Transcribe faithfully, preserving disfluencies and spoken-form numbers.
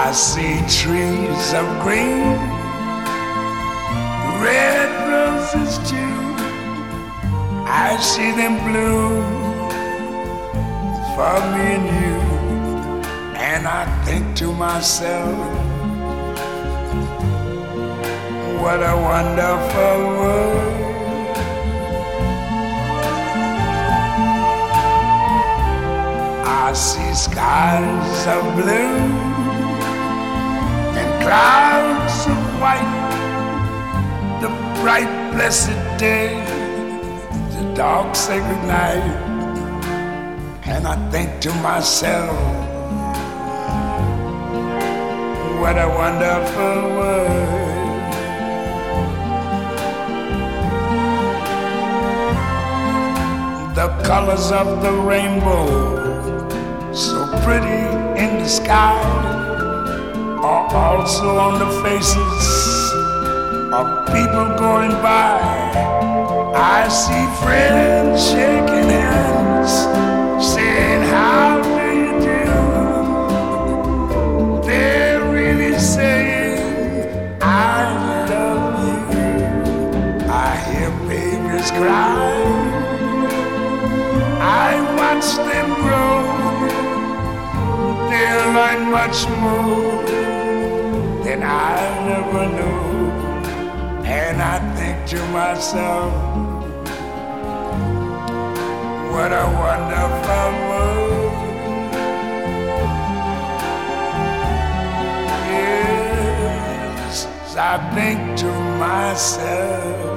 I see trees of green, red roses too. I see them bloom for me and you. And I think to myself, what a wonderful world. I see skies of blue and clouds of white, the bright blessed day, the dark sacred night. And I think to myself, what a wonderful world. The colors of the rainbow, so pretty in the sky, are also on the faces of people going by. I see friends shaking hands, saying, how do you do? They're really saying, I love you. I hear babies cry, I watch them grow. They'll learn much more than I never knew. And I think to myself, what a wonderful world. Yes, I think to myself,